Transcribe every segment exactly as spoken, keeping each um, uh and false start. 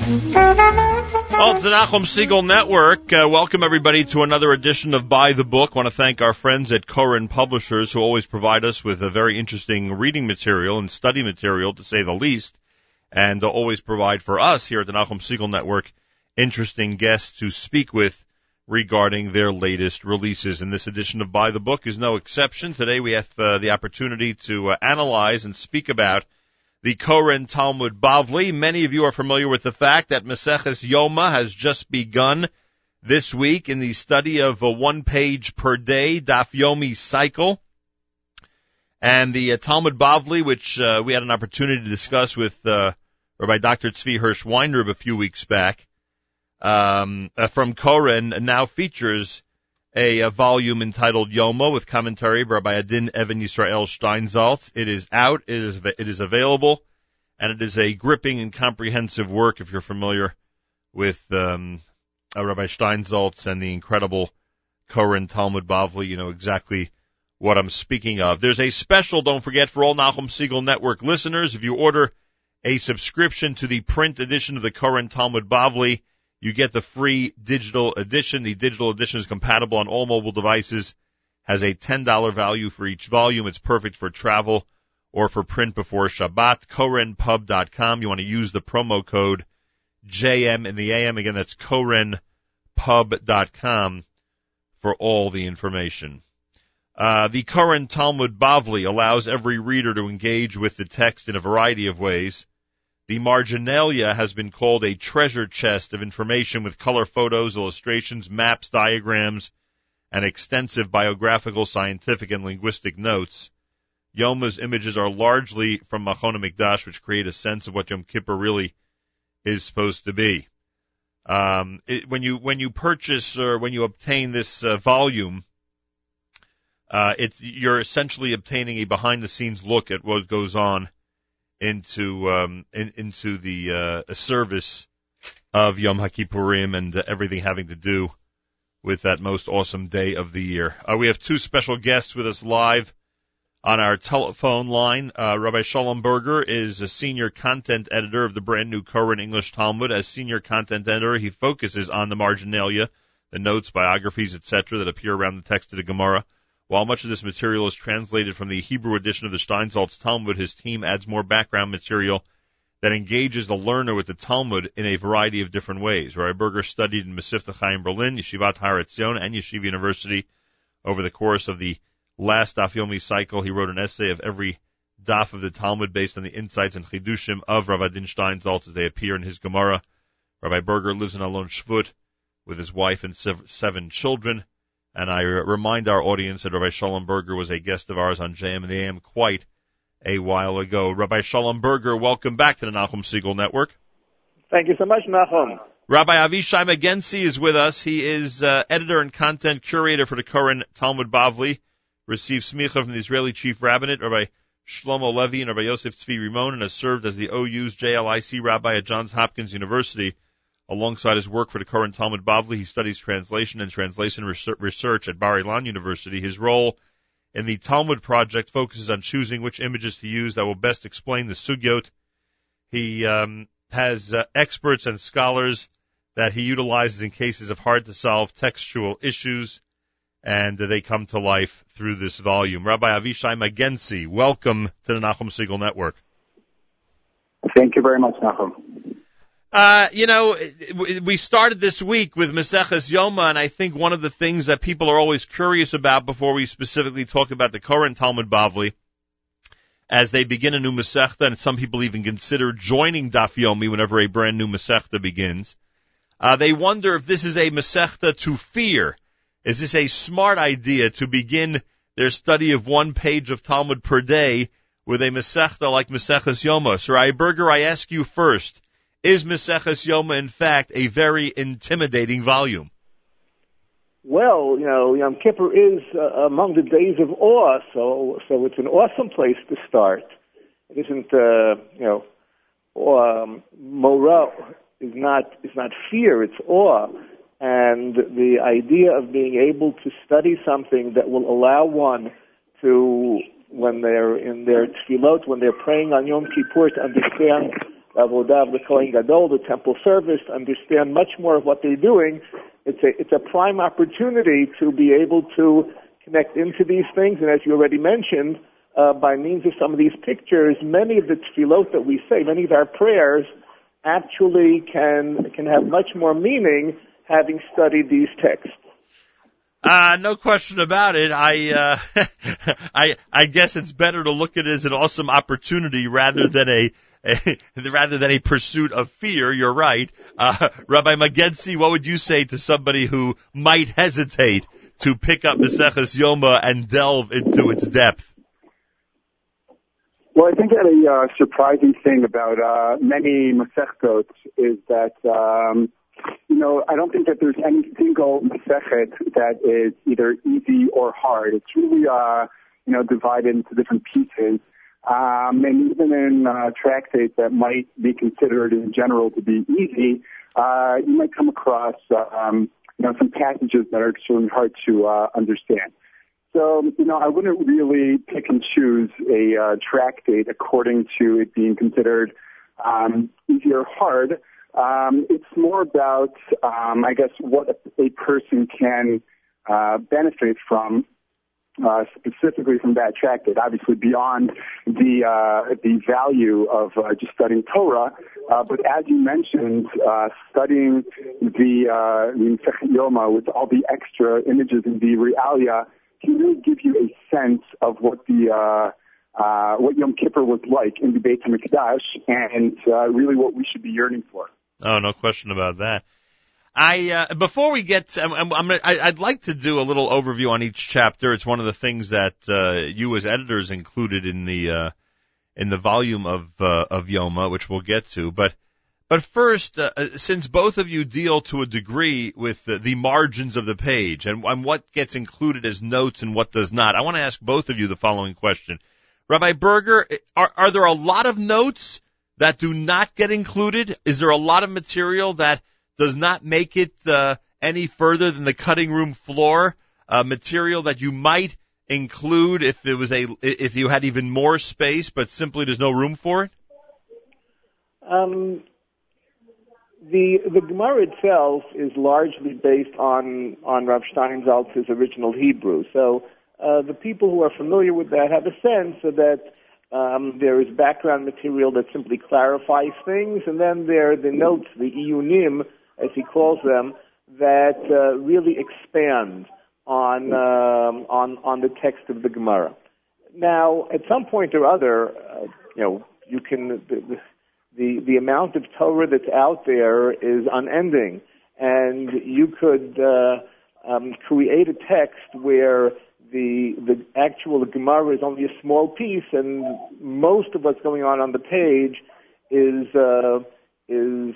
Well, it's the Nachum Segal Network. Uh, welcome, everybody, to another edition of Buy the Book. I want to thank our friends at Koren Publishers, who always provide us with a very interesting reading material and study material, to say the least, and uh, always provide for us here at the Nachum Segal Network interesting guests to speak with regarding their latest releases. And this edition of Buy the Book is no exception. Today we have uh, the opportunity to uh, analyze and speak about the Koren Talmud Bavli. Many of you are familiar with the fact that Maseches Yoma has just begun this week in the study of a one page per day Daf Yomi cycle. And the uh, Talmud Bavli, which uh, we had an opportunity to discuss with uh, Rabbi Doctor Tzvi Hirsch Weinrib a few weeks back, um, uh, from Koren, now features a, a volume entitled Yoma with commentary by Rabbi Adin Even Yisrael Steinsaltz. It is out, it is it is available, and it is a gripping and comprehensive work if you're familiar with um, uh, Rabbi Steinsaltz and the incredible Koren Talmud Bavli. You know exactly what I'm speaking of. There's a special, don't forget, for all Nachum Segal Network listeners. If you order a subscription to the print edition of the Koren Talmud Bavli, you get the free digital edition. The digital edition is compatible on all mobile devices, has a ten dollars value for each volume. It's perfect for travel or for print before Shabbat. koren pub dot com. You want to use the promo code J M in the A M. Again, that's koren pub dot com for all the information. Uh, the Koren Talmud Bavli allows every reader to engage with the text in a variety of ways. The marginalia has been called a treasure chest of information with color photos, illustrations, maps, diagrams, and extensive biographical, scientific, and linguistic notes. Yoma's images are largely from Machon HaMikdash, which create a sense of what Yom Kippur really is supposed to be. Um, it, when you when you purchase or when you obtain this uh, volume, uh, it's you're essentially obtaining a behind-the-scenes look at what goes on into um, in, into the uh, service of Yom HaKippurim and uh, everything having to do with that most awesome day of the year. Uh, we have two special guests with us live on our telephone line. Uh, Rabbi Shalom Berger is a senior content editor of the brand new Koren English Talmud. As senior content editor, he focuses on the marginalia, the notes, biographies, et cetera that appear around the text of the Gemara. While much of this material is translated from the Hebrew edition of the Steinsaltz Talmud, his team adds more background material that engages the learner with the Talmud in a variety of different ways. Rabbi Berger studied in Masifta Chaim Berlin, Yeshivat Har Etzion, and Yeshiva University. Over the course of the last Daf Yomi cycle, he wrote an essay of every Daf of the Talmud based on the insights and chidushim of Rav Adin Steinsaltz as they appear in his Gemara. Rabbi Berger lives in Alon Shvut with his wife and seven children. And I remind our audience that Rabbi Shalom Berger was a guest of ours on J M and the A M quite a while ago. Rabbi Shalom Berger, welcome back to the Nachum Segal Network. Thank you so much, Nachum. Rabbi Avishai Magensi is with us. He is uh, editor and content curator for the Koren Talmud Bavli. Received smicha from the Israeli Chief Rabbinate, Rabbi Shlomo Levi and Rabbi Yosef Tzvi Rimon, and has served as the O U's J L I C rabbi at Johns Hopkins University. Alongside his work for the Koren Talmud Bavli, he studies translation and translation research at Bar Ilan University. His role in the Talmud project focuses on choosing which images to use that will best explain the sugyot. He um, has uh, experts and scholars that he utilizes in cases of hard-to-solve textual issues, and uh, they come to life through this volume. Rabbi Avishai Magensi, welcome to the Nachum Segal Network. Thank you very much, Nachum. Uh, you know, we started this week with Maseches Yoma, and I think one of the things that people are always curious about before we specifically talk about the Koren Talmud Bavli, as they begin a new Masechta, and some people even consider joining Daf Yomi whenever a brand new Masechta begins, uh, they wonder if this is a Masechta to fear. Is this a smart idea to begin their study of one page of Talmud per day with a Masechta like Maseches Yoma? So, Rabbi Berger, I ask you first, is Maseches Yoma, in fact, a very intimidating volume? Well, you know, Yom Kippur is uh, among the days of awe, so so it's an awesome place to start. It isn't, uh, you know, um, Morah is not is not fear; it's awe, and the idea of being able to study something that will allow one to, when they're in their tefillot, when they're praying on Yom Kippur, to understand Avodah Kohen Gadol, the temple service, to understand much more of what they're doing. It's a it's a prime opportunity to be able to connect into these things, and as you already mentioned, uh, by means of some of these pictures, many of the tefillot that we say, many of our prayers, actually can can have much more meaning having studied these texts. Uh, no question about it. I, uh, I, I guess it's better to look at it as an awesome opportunity rather than a, a rather than a pursuit of fear. You're right. Uh, Rabbi Magedzi, what would you say to somebody who might hesitate to pick up Maseches Yoma and delve into its depth? Well, I think that a uh, surprising thing about uh, many Masechtot is that, um, you know, I don't think that there's any single Masechet that is either easy or hard. It's really, uh, you know, divided into different pieces. Um, and even in uh, tractates that might be considered in general to be easy, uh, you might come across, um, you know, some passages that are extremely hard to uh, understand. So, you know, I wouldn't really pick and choose a uh, tractate according to it being considered um, easy or hard. Um, it's more about, um, I guess, what a person can uh, benefit from, uh, specifically from that tractate. Obviously, beyond the uh, the value of uh, just studying Torah, uh, but as you mentioned, uh, studying the uh, the Masechet Yoma with all the extra images and the realia can really give you a sense of what the uh, uh, what Yom Kippur was like in the Beit HaMikdash, and uh, really what we should be yearning for. Oh, no question about that. I uh, before we get, to, I'm, I'm, I, I'd like to do a little overview on each chapter. It's one of the things that uh, you as editors included in the uh, in the volume of uh, of Yoma, which we'll get to. But but first, uh, since both of you deal to a degree with the, the margins of the page and, and what gets included as notes and what does not, I want to ask both of you the following question. Rabbi Berger, are, are there a lot of notes that do not get included? Is there a lot of material that does not make it uh, any further than the cutting room floor? Uh, material that you might include if it was a if you had even more space, but simply there's no room for it? Um, the the Gemara itself is largely based on on Rav Steinsaltz's original Hebrew. So uh, the people who are familiar with that have a sense so that Um, there is background material that simply clarifies things, and then there are the notes, the iyunim, as he calls them, that uh, really expand on um, on on the text of the Gemara. Now, at some point or other, uh, you know, you can the, the the amount of Torah that's out there is unending, and you could uh, um, create a text where the the actual Gemara is only a small piece, and most of what's going on on the page is uh, is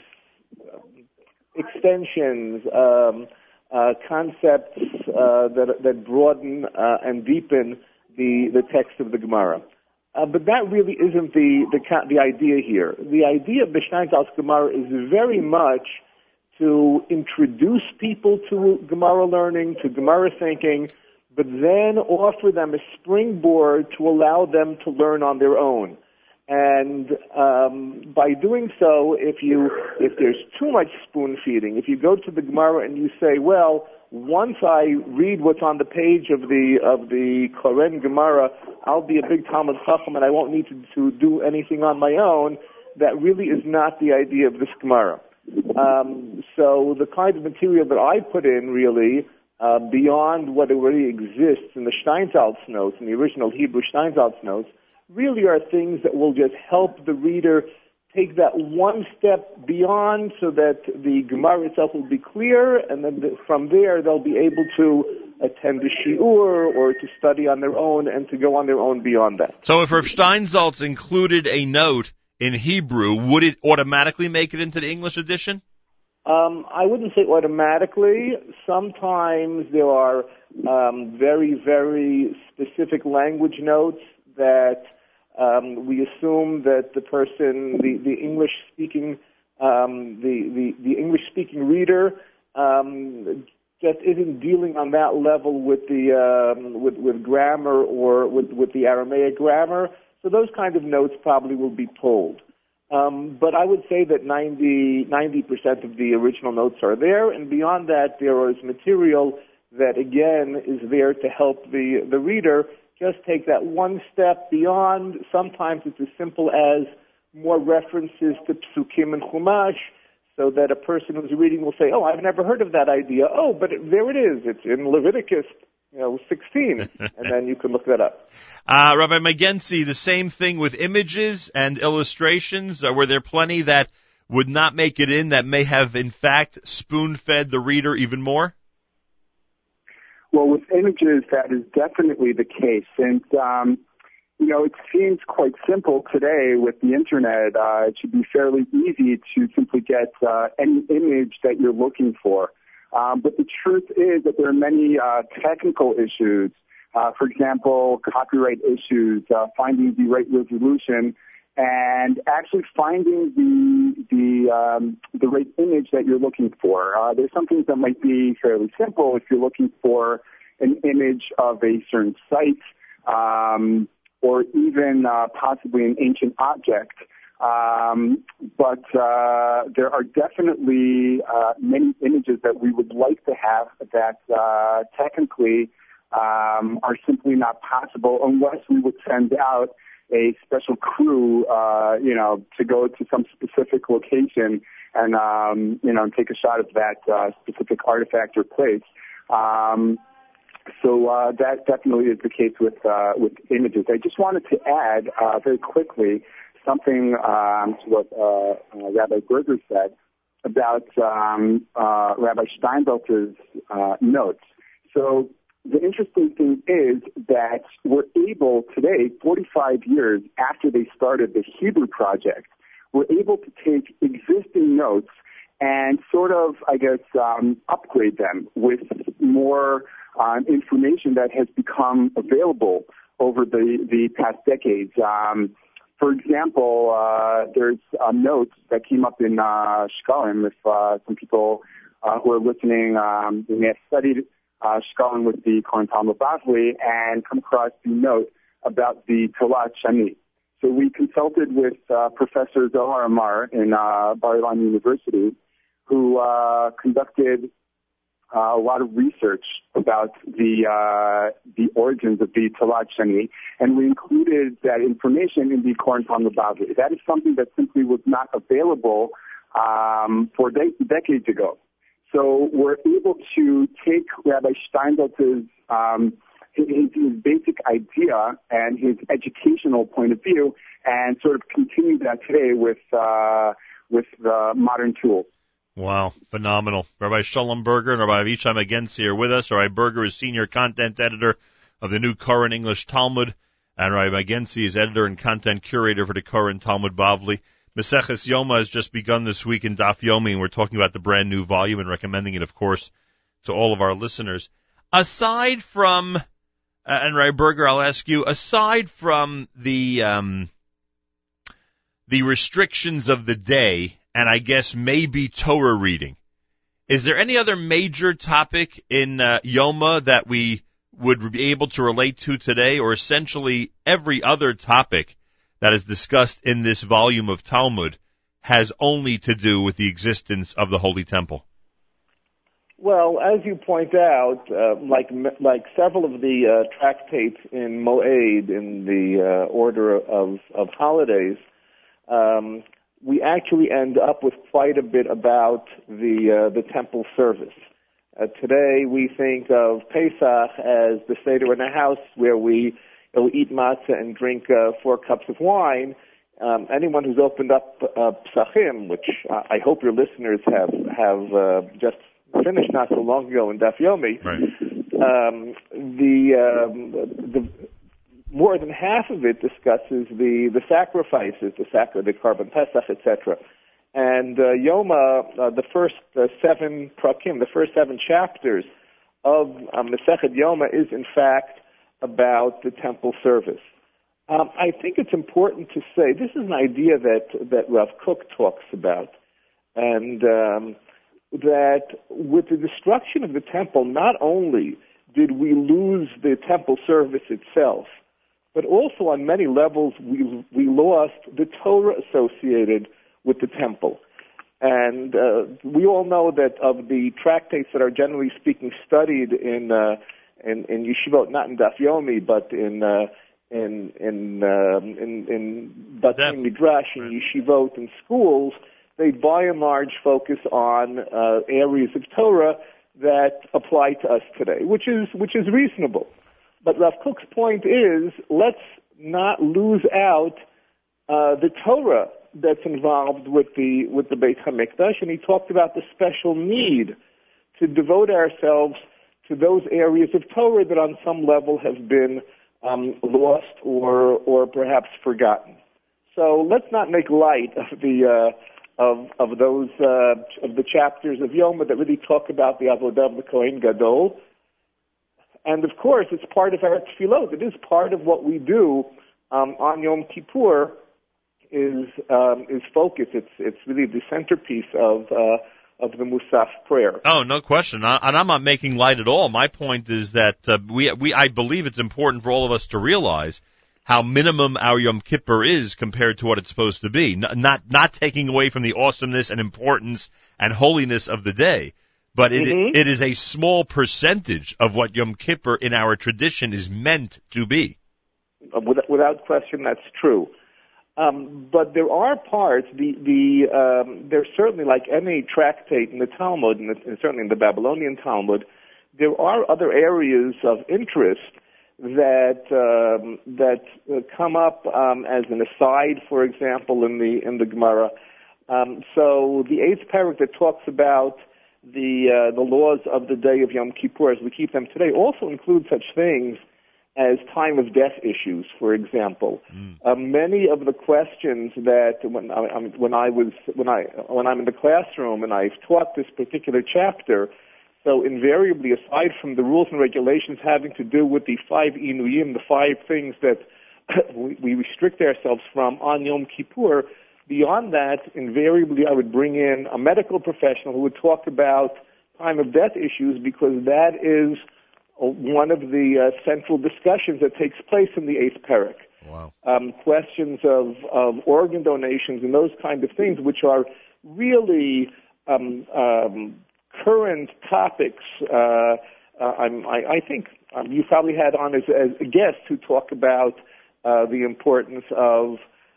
extensions, um, uh, concepts uh, that that broaden uh, and deepen the the text of the Gemara. Uh, but that really isn't the the the idea here. The idea of the Steinsaltz Gemara is very much to introduce people to Gemara learning, to Gemara thinking, but then offer them a springboard to allow them to learn on their own. And um, by doing so, if you if there's too much spoon feeding, if you go to the Gemara and you say, well, once I read what's on the page of the of the Koren Gemara, I'll be a big Talmud Chacham and I won't need to, to do anything on my own, that really is not the idea of this Gemara. Um, so the kind of material that I put in really, uh, beyond what already exists in the Steinsaltz notes, in the original Hebrew Steinsaltz notes, really are things that will just help the reader take that one step beyond so that the Gemara itself will be clear, and then the, from there they'll be able to attend the shiur or to study on their own and to go on their own beyond that. So if Rav Steinsaltz included a note in Hebrew, would it automatically make it into the English edition? Um, I wouldn't say automatically. Sometimes there are um, very, very specific language notes that um, we assume that the person, the, the English-speaking, um, the, the, the English-speaking reader, um, just isn't dealing on that level with the um, with, with grammar or with, with the Aramaic grammar. So those kind of notes probably will be pulled. Um, but I would say that ninety, ninety percent of the original notes are there, and beyond that, there is material that, again, is there to help the, the reader just take that one step beyond. Sometimes it's as simple as more references to Psukim and Chumash, so that a person who's reading will say, oh, I've never heard of that idea. Oh, but it, there it is. It's in Leviticus, you know, sixteen, and then you can look that up. Uh, Rabbi Magensi, the same thing with images and illustrations. Uh, were there plenty that would not make it in that may have, in fact, spoon-fed the reader even more? Well, with images, that is definitely the case. And, um, you know, it seems quite simple today with the Internet. Uh, it should be fairly easy to simply get uh, any image that you're looking for. Um, but the truth is that there are many uh, technical issues. Uh, for example, copyright issues, uh, finding the right resolution, and actually finding the the um, the right image that you're looking for. Uh, there's some things that might be fairly simple if you're looking for an image of a certain site, um, or even uh, possibly an ancient object. Um, but uh, there are definitely uh, many images that we would like to have that uh, technically um, are simply not possible unless we would send out a special crew, uh, you know, to go to some specific location and, um, you know, take a shot of that uh, specific artifact or place. Um, so uh, that definitely is the case with uh, with images. I just wanted to add uh, very quickly something um, to what uh, uh, Rabbi Berger said about um, uh, Rabbi Steinsaltz's uh, notes. So the interesting thing is that we're able today, forty-five years after they started the Hebrew Project, we're able to take existing notes and sort of, I guess, um, upgrade them with more uh, information that has become available over the, the past decades. Um, for example, uh, there's uh, notes that came up in uh, Shkalim. If uh, some people uh, who are listening, um, they may have studied uh, Shkalim with the Kohen Talmud Bavli and come across the note about the Talat Shani. So we consulted with uh, Professor Zohar Amar in uh, Bar-Ilan University, who uh, conducted uh, a lot of research about the uh, the origins of the Talat Shani, and we included that information in the Kohen Talmud Bavli. That is something that simply was not available um, for de- decades ago. So we're able to take Rabbi Steinsaltz's um, his, his basic idea and his educational point of view, and sort of continue that today with uh, with the modern tools. Wow, phenomenal. Rabbi Shalom Berger and Rabbi Avishai Magensi are with us. Rabbi Berger is senior content editor of the New Koren English Talmud, and Rabbi Magensi is editor and content curator for the Koren Talmud Bavli. Maseches Yoma has just begun this week in Daf Yomi, and we're talking about the brand new volume and recommending it, of course, to all of our listeners. Aside from, uh, and Rabbi Berger, I'll ask you, aside from the um, the restrictions of the day, and I guess maybe Torah reading, is there any other major topic in uh, Yoma that we would be able to relate to today, or essentially every other topic that is discussed in this volume of Talmud has only to do with the existence of the Holy Temple? Well, as you point out, uh, like like several of the uh, tractates in Moed, in the uh, order of, of holidays, um, we actually end up with quite a bit about the uh, the temple service. Uh, today, we think of Pesach as the Seder in a house where we They'll eat matzah and drink uh, four cups of wine. Um, anyone who's opened up uh, Psachim, which uh, I hope your listeners have have uh, just finished not so long ago in Daf Yomi, right. um, the, um, the more than half of it discusses the, the sacrifices, the sacra, the Karban Pesach, et cetera. And uh, Yoma, uh, the first uh, seven prakim, the first seven chapters of um, Masechet Yoma is in fact about the temple service. Um, I think it's important to say this is an idea that, that Rav Kook talks about, and um, that with the destruction of the temple, not only did we lose the temple service itself, but also on many levels we we lost the Torah associated with the temple. And uh, we all know that of the tractates that are generally speaking studied in uh, in, in yeshivot, not in Daf Yomi, but in uh, in in um, in, in Batei Midrash, in yeshivot, in schools, they by and large focus on uh, areas of Torah that apply to us today, which is which is reasonable. But Rav Kook's point is, let's not lose out uh, the Torah that's involved with the with the Beit HaMikdash, and he talked about the special need to devote ourselves to those areas of Torah that on some level have been um, lost or or perhaps forgotten. So let's not make light of the uh, of of those uh, of the chapters of Yoma that really talk about the Avodah of the Kohen Gadol. And of course, it's part of our tefillot. It is part of what we do um, on Yom Kippur. Is um, is focus. It's it's really the centerpiece of uh, of the Musaf prayer. Oh, no question. I, and I'm not making light at all. My point is that uh, we we I believe it's important for all of us to realize how minimum our Yom Kippur is compared to what it's supposed to be. N- not not taking away from the awesomeness and importance and holiness of the day, but it mm-hmm. it is a small percentage of what Yom Kippur in our tradition is meant to be. Without question, that's true. Um, but there are parts, the, the, um, there's certainly, like any tractate in the Talmud, and, and certainly in the Babylonian Talmud, there are other areas of interest that, um, that uh, come up, um, as an aside, for example, in the, in the Gemara. Um, so the eighth parak that talks about the, uh, the laws of the day of Yom Kippur as we keep them today also include such things as time of death issues, for example. Mm. Uh, many of the questions that when I, when I was when I when I'm in the classroom and I've taught this particular chapter, so invariably, aside from the rules and regulations having to do with the five inuyim, the five things that we, we restrict ourselves from on Yom Kippur, beyond that, invariably I would bring in a medical professional who would talk about time of death issues, because that is one of the uh, central discussions that takes place in the eighth parak. Wow. Um, questions of, of organ donations and those kind of things, which are really um, um, current topics. Uh, uh, I'm, I, I think um, you probably had on as, as a guest who talk about uh, the importance of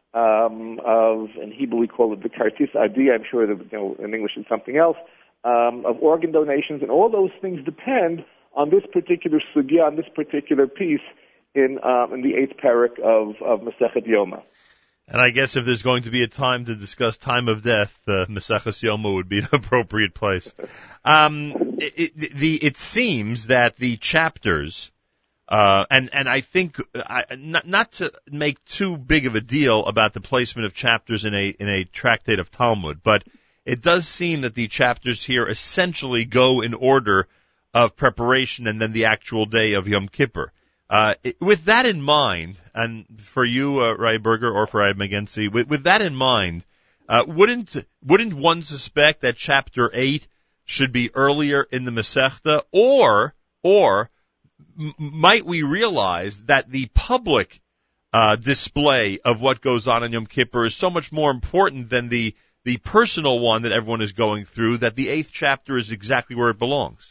um, of, in Hebrew we call it the kartis adi. I'm sure that, you know, in English it's something else. Um, of organ donations, and all those things depend on this particular sugya, on this particular piece in um, in the eighth parak of, of Masechet Yoma. And I guess if there's going to be a time to discuss time of death, uh, Maseches Yoma would be an appropriate place. Um, it, it, the, it seems that the chapters, uh, and, and I think, I, not, not to make too big of a deal about the placement of chapters in a, in a tractate of Talmud, but it does seem that the chapters here essentially go in order of preparation and then the actual day of Yom Kippur. Uh, it, with that in mind, and for you, uh, Ray Berger, or for Ed McGinsey, with, with that in mind, uh, wouldn't wouldn't one suspect that chapter eight should be earlier in the Masechta, or or m- might we realize that the public uh, display of what goes on in Yom Kippur is so much more important than the the personal one that everyone is going through, that the eighth chapter is exactly where it belongs?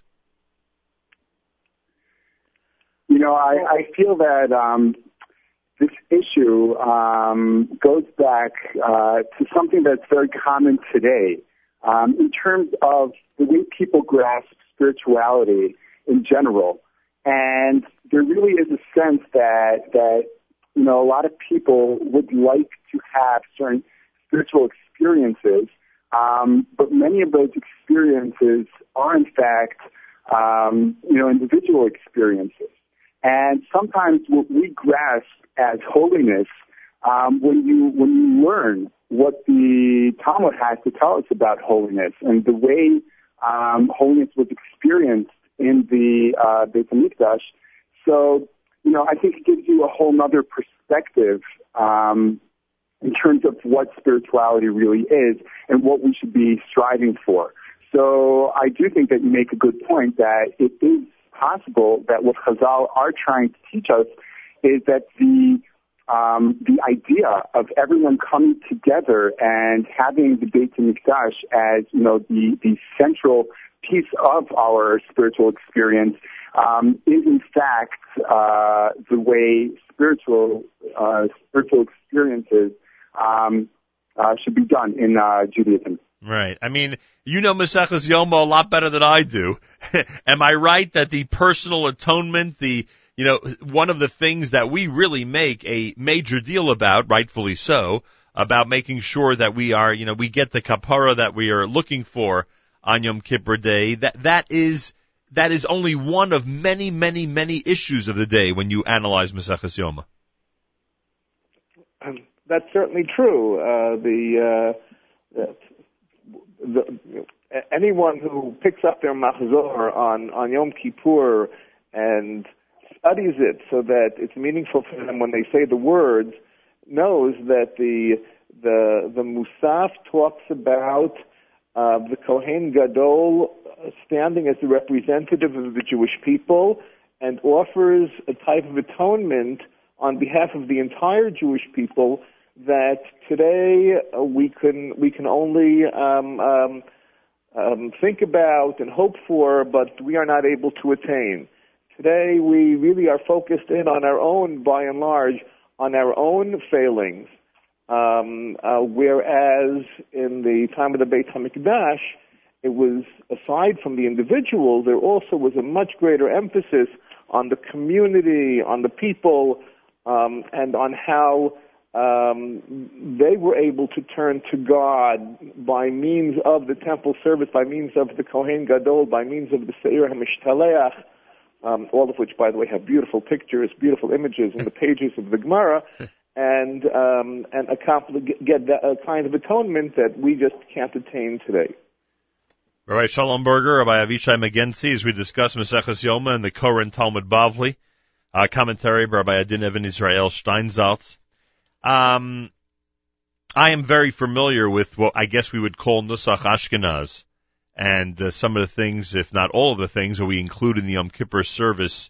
You know, I, I feel that um, this issue um, goes back uh, to something that's very common today um, in terms of the way people grasp spirituality in general. And there really is a sense that, that you know, a lot of people would like to have certain spiritual experiences, um, but many of those experiences are, in fact, um, you know, individual experiences. And sometimes what we grasp as holiness, um, when you when you learn what the Talmud has to tell us about holiness and the way um, holiness was experienced in the uh, Beit HaMikdash, so you know I think it gives you a whole other perspective um, in terms of what spirituality really is and what we should be striving for. So I do think that you make a good point that it is possible that what Chazal are trying to teach us is that the um, the idea of everyone coming together and having the Beit HaMikdash as, you know, the, the central piece of our spiritual experience um, is in fact uh, the way spiritual uh, spiritual experiences um, uh, should be done in uh, Judaism. Right. I mean, you know Maseches Yoma a lot better than I do. Am I right that the personal atonement, the you know, one of the things that we really make a major deal about, rightfully so, about making sure that we are, you know, we get the kapara that we are looking for on Yom Kippur Day, that that is that is only one of many, many, many issues of the day when you analyze Maseches Yoma. Um, that's certainly true. Uh, the, uh, the, the anyone who picks up their machzor on on Yom Kippur and studies it so that it's meaningful for them when they say the words knows that the the the Musaf talks about Uh, the Kohen Gadol standing as the representative of the Jewish people and offers a type of atonement on behalf of the entire Jewish people that today uh, we can we can only um, um, um, think about and hope for, but we are not able to attain. Today we really are focused in on our own, by and large, on our own failings. Um, uh, whereas in the time of the Beit HaMikdash, it was, aside from the individual, there also was a much greater emphasis on the community, on the people, um, and on how um, they were able to turn to God by means of the temple service, by means of the Kohen Gadol, by means of the Seir HaMishtaleach, um, all of which, by the way, have beautiful pictures, beautiful images in the pages of the Gemara. And um, and accomplish, get that, a kind of atonement that we just can't attain today. Rabbi Shalom Berger, Rabbi Avishai Magenzi, as we discuss Maseches Yoma and the Koren Talmud Bavli, uh, commentary by Rabbi Adin Even Israel Steinsaltz. Um, I am very familiar with what I guess we would call Nusach Ashkenaz, and uh, some of the things, if not all of the things, that we include in the Yom Kippur service.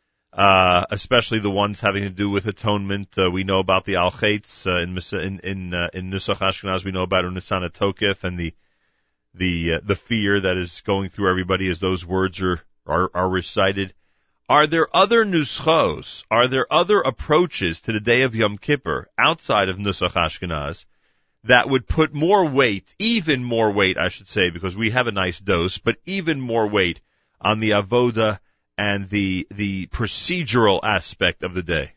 Uh, especially the ones having to do with atonement. Uh, we know about the Al Chetz, uh, in, in, in, uh, in Nusach Ashkenaz. We know about Unisan HaTokef and the, the, uh, the fear that is going through everybody as those words are, are, are recited. Are there other nuschos? Are there other approaches to the day of Yom Kippur outside of Nusach Ashkenaz that would put more weight, even more weight, I should say, because we have a nice dose, but even more weight on the avoda and the the procedural aspect of the day?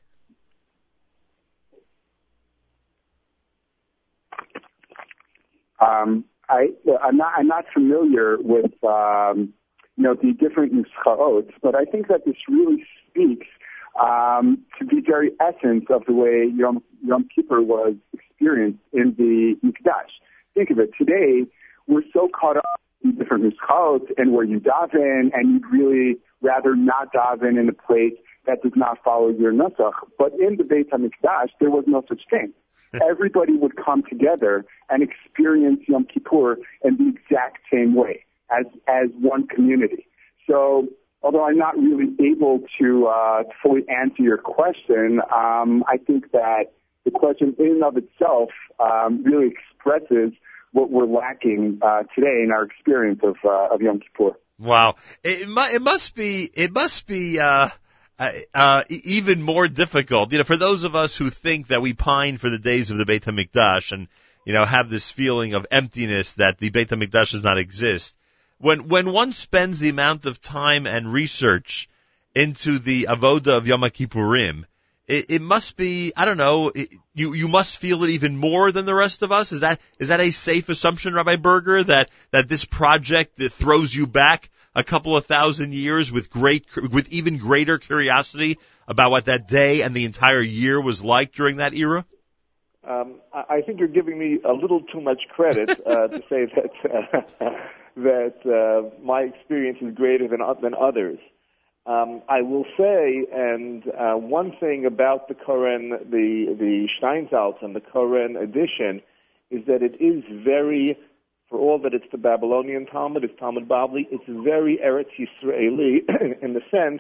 Um, I, I'm not I'm not familiar with um, you know the different nuschaot, but I think that this really speaks um, to the very essence of the way Yom, Yom Kippur was experienced in the Mikdash. Think of it. Today, we're so caught up in different nuschaot and where you daven, and you'd really rather not daven in a place that does not follow your nusach. But in the Beit HaMikdash, there was no such thing. Everybody would come together and experience Yom Kippur in the exact same way as as one community. So, although I'm not really able to uh, fully answer your question, um, I think that the question in and of itself um, really expresses what we're lacking uh, today in our experience of uh, of Yom Kippur. Wow, it, it must be it must be uh, uh, even more difficult, you know, for those of us who think that we pine for the days of the Beit HaMikdash and, you know, have this feeling of emptiness that the Beit HaMikdash does not exist. When when one spends the amount of time and research into the avoda of Yom Kippurim, it, it must be, I don't know, it, you you must feel it even more than the rest of us. Is that is that a safe assumption, Rabbi Berger, that that this project that throws you back a couple of thousand years with great with even greater curiosity about what that day and the entire year was like during that era? Um, I think you're giving me a little too much credit uh, to say that uh, that uh, my experience is greater than than others. Um, I will say, and uh, one thing about the Koren, the the Steinsaltz and the Koren edition, is that it is very, for all that it's the Babylonian Talmud, it's Talmud Bavli, it's very Eretz Yisraeli in the sense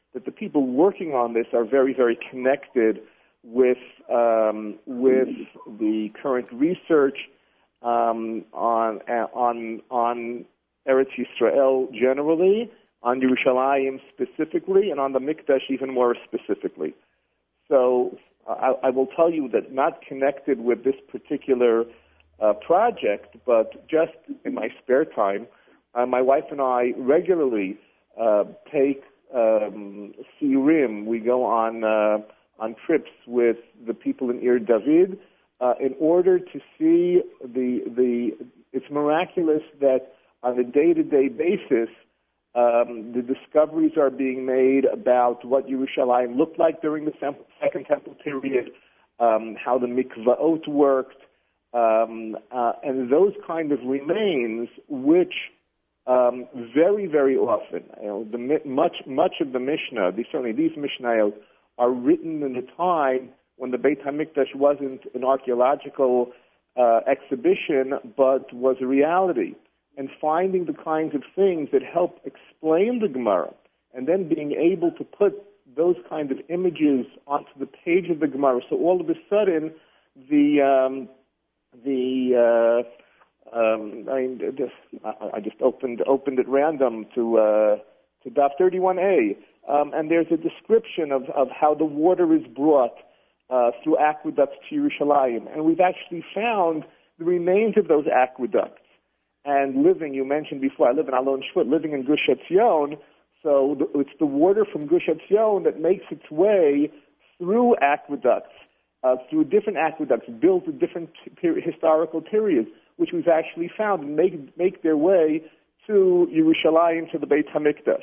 that the people working on this are very, very connected with um, with the current research um, on on on Eretz Yisrael generally, on Yerushalayim specifically, and on the Mikdash even more specifically. So I, I will tell you that not connected with this particular uh, project, but just in my spare time, uh, my wife and I regularly uh, take um, Sirim. We go on uh, on trips with the people in Ir David uh, in order to see the the. It's miraculous that on a day-to-day basis, um, the discoveries are being made about what Yerushalayim looked like during the Second Temple period, um, how the mikvaot worked, um, uh, and those kind of remains, which um, very, very often, you know, the, much, much of the Mishnah, these, certainly these Mishnayot, are written in a time when the Beit HaMikdash wasn't an archaeological uh, exhibition, but was a reality. And finding the kinds of things that help explain the Gemara, and then being able to put those kind of images onto the page of the Gemara. So all of a sudden, the um, the uh, um, I, just, I just opened opened at random to uh, to Daf thirty-one A, um, and there's a description of, of how the water is brought uh, through aqueducts to Yerushalayim, and we've actually found the remains of those aqueducts. And living, you mentioned before, I live in Alon Shvut, living in Gush Etzion, so the, it's the water from Gush Etzion that makes its way through aqueducts, uh, through different aqueducts built at different peri- historical periods, which we've actually found and make, make their way to Yerushalayim, to the Beit HaMikdash.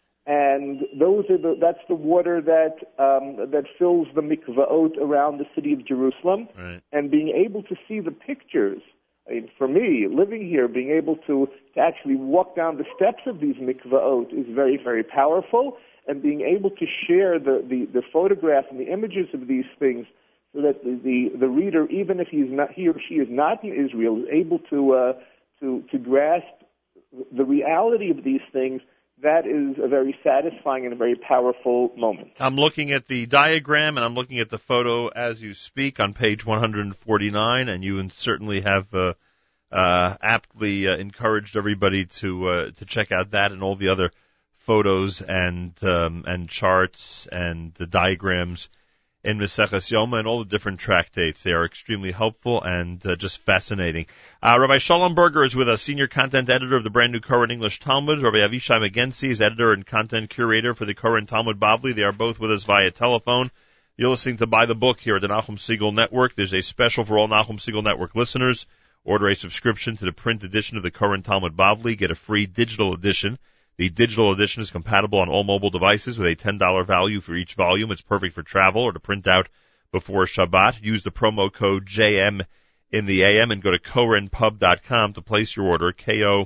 And those are the, that's the water that um, that fills the mikvaot around the city of Jerusalem. Right. And being able to see the pictures, I mean, for me, living here, being able to, to actually walk down the steps of these mikvaot is very, very powerful, and being able to share the, the, the photographs and the images of these things so that the, the, the reader, even if he's not, he or she is not in Israel, is able to, uh, to, to grasp the reality of these things. That is a very satisfying and a very powerful moment. I'm looking at the diagram, and I'm looking at the photo as you speak on page one forty-nine, and you certainly have uh, uh, aptly uh, encouraged everybody to uh, to check out that and all the other photos and um, and charts and the diagrams in Maseches Yoma and all the different tractates. They are extremely helpful and uh, just fascinating. Uh, Rabbi Shalom Berger is with us, Senior Content Editor of the brand new Koren English Talmud. Rabbi Avishai McGinty is Editor and Content Curator for the Koren Talmud Bavli. They are both with us via telephone. You're listening to Buy the Book here at the Nachum Segal Network. There's a special for all Nachum Segal Network listeners. Order a subscription to the print edition of the Koren Talmud Bavli. Get a free digital edition. The digital edition is compatible on all mobile devices with a ten dollars value for each volume. It's perfect for travel or to print out before Shabbat. Use the promo code J M in the A M and go to koren pub dot com to place your order, K O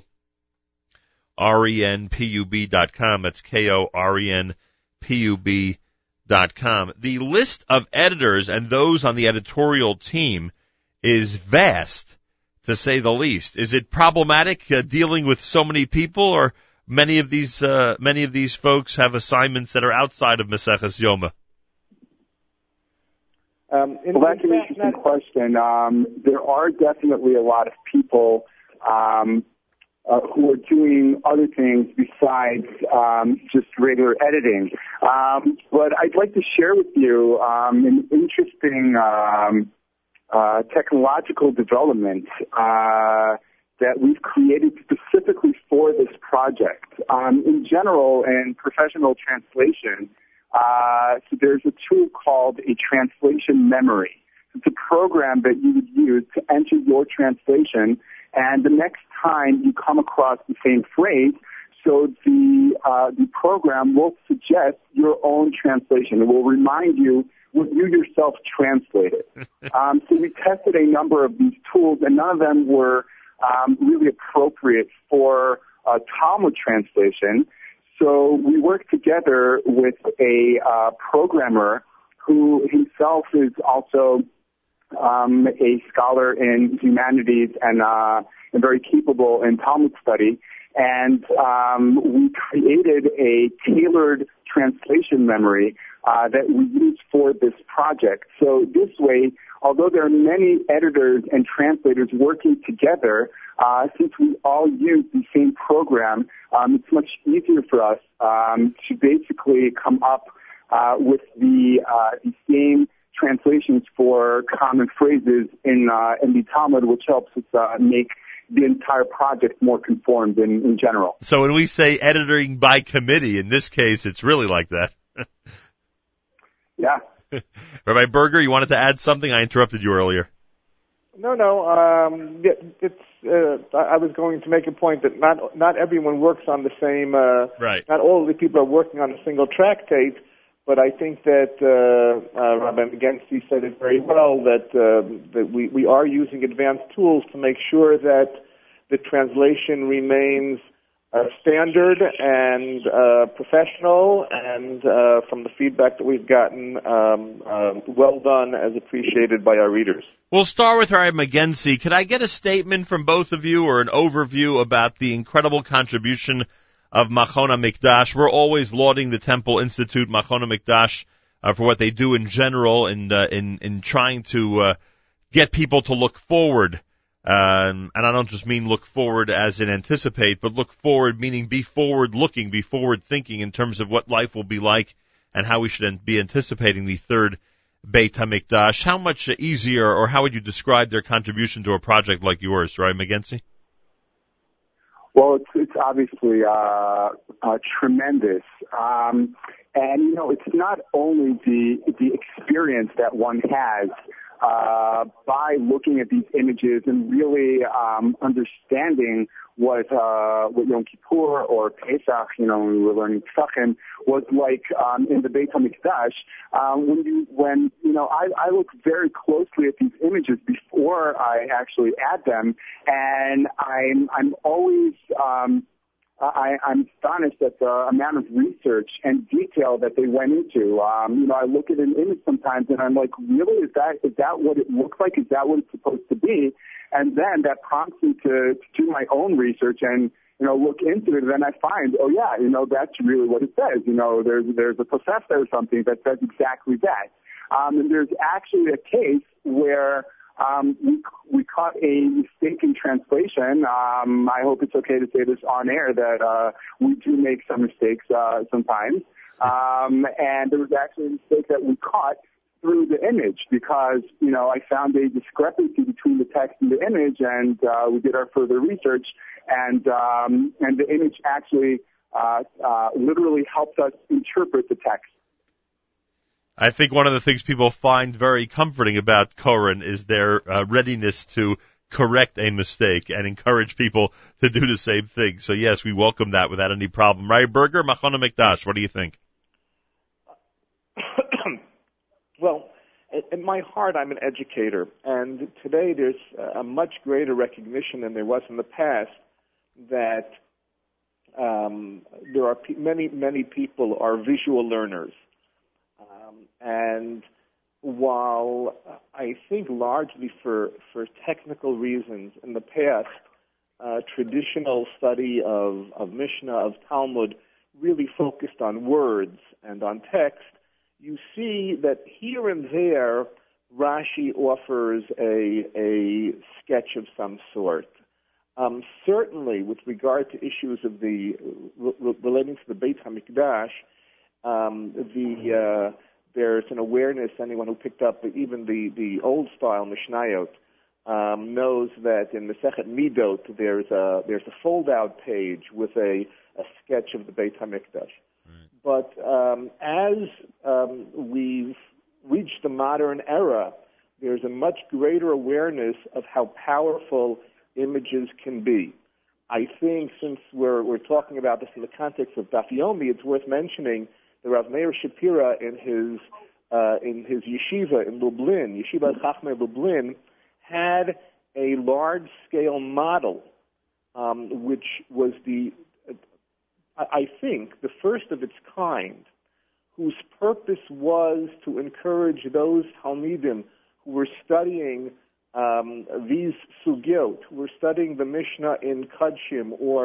R E N P U B dot com. That's K O R E N P U B dot com. The list of editors and those on the editorial team is vast, to say the least. Is it problematic uh, dealing with so many people, or Many of these uh, many of these folks have assignments that are outside of Maseches Yoma? Um, well, that's an interesting question. Um, there are definitely a lot of people um, uh, who are doing other things besides um, just regular editing. Um, but I'd like to share with you um, an interesting um, uh, technological development uh that we've created specifically for this project. Um, in general, in professional translation, uh, so there's a tool called a translation memory. It's a program that you would use to enter your translation, and the next time you come across the same phrase, so the uh, the program will suggest your own translation. It will remind you what you yourself translated. um, so we tested a number of these tools, and none of them were Um, really appropriate for uh, Talmud translation. So we worked together with a uh, programmer who himself is also um, a scholar in humanities and, uh, and very capable in Talmud study. and um, we created a tailored translation memory uh, that we use for this project. So this way, although there are many editors and translators working together, uh, since we all use the same program, um, it's much easier for us um, to basically come up uh, with the, uh, the same translations for common phrases in uh, in the Talmud, which helps us uh, make the entire project more conformed in, in general. So when we say editing by committee, in this case, it's really like that. Yeah. Rabbi Berger, you wanted to add something? I interrupted you earlier. No, no. Um, it's. Uh, I was going to make a point that not not everyone works on the same. Uh, right. Not all of the people are working on a single tractate, but I think that uh, uh, Rabbi McGinsey said it very well. That uh, that we we are using advanced tools to make sure that the translation remains uh, standard and uh, professional, and uh, from the feedback that we've gotten, um, uh, well done, as appreciated by our readers. We'll start with Rabbi McGinsey. Could I get a statement from both of you or an overview about the incredible contribution of Machon HaMikdash? We're always lauding the Temple Institute, Machon HaMikdash, uh, for what they do in general and uh, in, in trying to uh, get people to look forward. Um, and I don't just mean look forward as in anticipate, but look forward meaning be forward-looking, be forward-thinking in terms of what life will be like and how we should be anticipating the third Beit HaMikdash. How much easier, or how would you describe their contribution to a project like yours, right, McGinsey? Well, it's, it's obviously uh, uh, tremendous. Um, and, you know, it's not only the the experience that one has uh, by looking at these images and really um, understanding what uh, what Yom Kippur or Pesach, you know, when we were learning Pesachim, was like um, in the Beit HaMikdash. Um, when you when you know, I, I look very closely at these images before I actually add them, and I'm I'm always um, I, I'm astonished at the amount of research and detail that they went into. Um, you know, I look at an image sometimes and I'm like, really, is that is that what it looks like? Is that what it's supposed to be? And then that prompts me to, to do my own research and, you know, look into it. And then I find, oh yeah, you know, that's really what it says. You know, there's there's a professor or something that says exactly that. Um, and there's actually a case where Um, we, we caught a mistake in translation. Um, I hope it's okay to say this on air that uh, we do make some mistakes uh, sometimes. Um, and there was actually a mistake that we caught through the image because, you know, I found a discrepancy between the text and the image, and uh, we did our further research, and um, and the image actually uh, uh, literally helped us interpret the text. I think one of the things people find very comforting about Koren is their uh, readiness to correct a mistake and encourage people to do the same thing. So, yes, we welcome that without any problem. Right, Berger, Machon HaMikdash, what do you think? Well, in my heart, I'm an educator, and today there's a much greater recognition than there was in the past that um, there are pe- many, many people are visual learners. Um, and while I think largely for, for technical reasons in the past, uh, traditional study of, of Mishnah, of Talmud, really focused on words and on text, you see that here and there Rashi offers a, a sketch of some sort. Um, certainly with regard to issues of the re- relating to the Beit HaMikdash, Um, the uh, there's an awareness. Anyone who picked up even the, the old style Mishnayot um, knows that in Masechet Midot there's a there's a fold out page with a, a sketch of the Beit HaMikdash. Right. But um, as um, we've reached the modern era, there's a much greater awareness of how powerful images can be. I think since we're we're talking about this in the context of Daf Yomi, it's worth mentioning the Rav Meir Shapira in his uh, in his yeshiva in Lublin, Yeshiva Chachmei Lublin, had a large-scale model, um, which was the, uh, I think, the first of its kind, whose purpose was to encourage those Talmidim who were studying um, these sugyot, who were studying the Mishnah in Kodshim or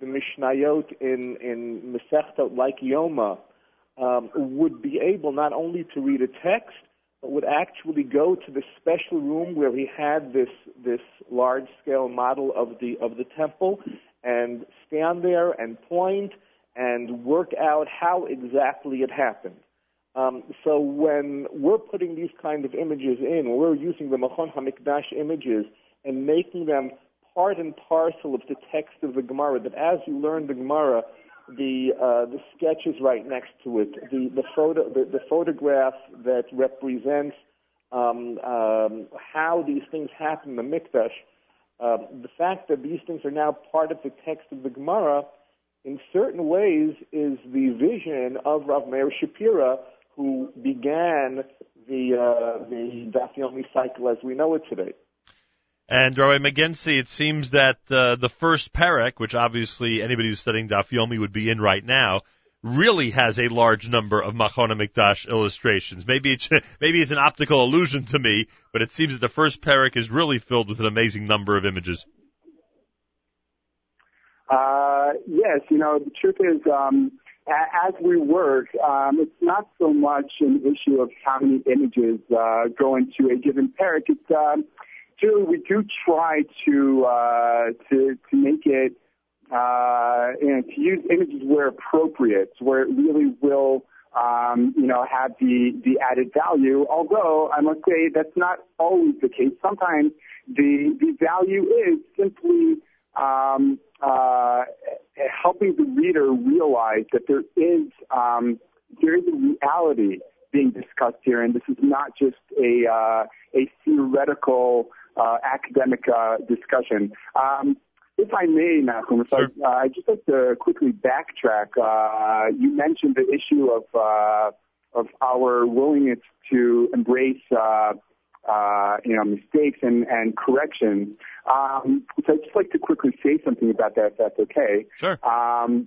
the Mishnayot in, in Masechtot like Yoma um, would be able not only to read a text, but would actually go to the special room where he had this this large-scale model of the of the temple and stand there and point and work out how exactly it happened. Um, so when we're putting these kind of images in, when we're using the Machon HaMikdash images and making them part and parcel of the text of the Gemara, that as you learn the Gemara, the uh, the sketch is right next to it, the the photo the, the photograph that represents um, um, how these things happen in the Mikdash. Uh, the fact that these things are now part of the text of the Gemara, in certain ways, is the vision of Rav Meir Shapira, who began the uh, the Daf Yomi cycle as we know it today. And Rabbi Magensi, it seems that uh, the first parak, which obviously anybody who's studying Daf Yomi would be in right now, really has a large number of Machon HaMikdash illustrations. Maybe it's, maybe it's an optical illusion to me, but it seems that the first parak is really filled with an amazing number of images. Uh, yes, you know, the truth is, um, a- as we work, um, it's not so much an issue of how many images uh, go into a given parak. It's um, Really, we do try to uh, to to make it uh, you know, to use images where appropriate, where it really will um, you know have the the added value. Although I must say that's not always the case. Sometimes the the value is simply um, uh, helping the reader realize that there is um, there is a reality being discussed here, and this is not just a uh, a theoretical Uh, academic uh, discussion. Um, if I may, Nachum, sure. uh, I'd just like to quickly backtrack. Uh, you mentioned the issue of uh, of our willingness to embrace uh, uh, you know mistakes and, and corrections. Um, so I'd just like to quickly say something about that, if that's okay. Sure. Um,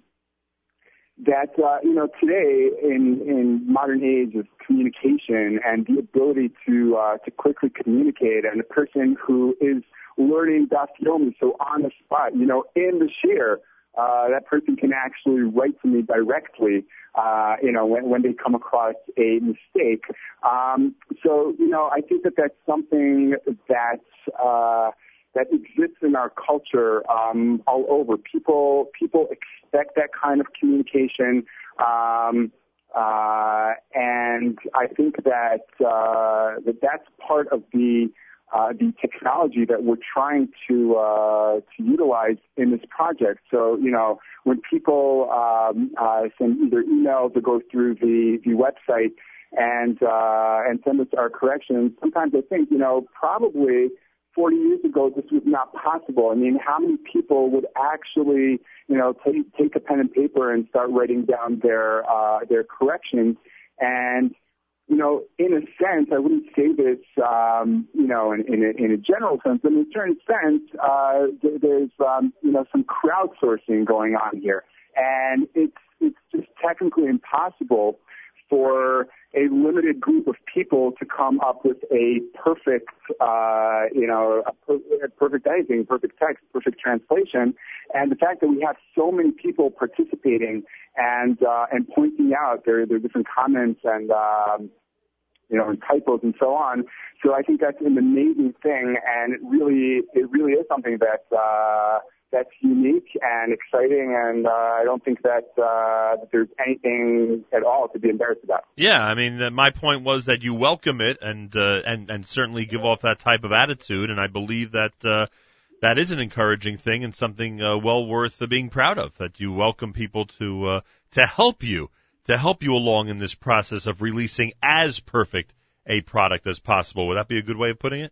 that, uh, you know, today in, in modern age of communication and the ability to, uh, to quickly communicate, and a person who is learning Daf Yomi, so on the spot, you know, in the share, uh, that person can actually write to me directly, uh, you know, when, when they come across a mistake. Um, so, you know, I think that that's something that, uh, that exists in our culture um, all over. People people expect that kind of communication, um, uh, and I think that uh, that that's part of the uh, the technology that we're trying to uh, to utilize in this project. So, you know, when people um, uh, send either emails or go through the the website and uh, and send us our corrections, sometimes I think, you know, probably forty years ago, this was not possible. I mean, how many people would actually, you know, take, take a pen and paper and start writing down their uh, their corrections? And, you know, in a sense, I wouldn't say this, um, you know, in, in, a, in a general sense, but in a certain sense, uh, there, there's, um, you know, some crowdsourcing going on here. And it's it's just technically impossible for a limited group of people to come up with a perfect, uh, you know, a, per- a perfect anything, perfect text, perfect translation. And the fact that we have so many people participating and uh, and pointing out their their different comments and um, you know, and typos and so on. So I think that's an amazing thing, and it really it really is something that. Uh, That's unique and exciting, and uh, I don't think that, uh, that there's anything at all to be embarrassed about. Yeah, I mean, uh, my point was that you welcome it and uh, and and certainly give off that type of attitude, and I believe that uh, that is an encouraging thing and something uh, well worth uh, being proud of. That you welcome people to uh, to help you to help you along in this process of releasing as perfect a product as possible. Would that be a good way of putting it?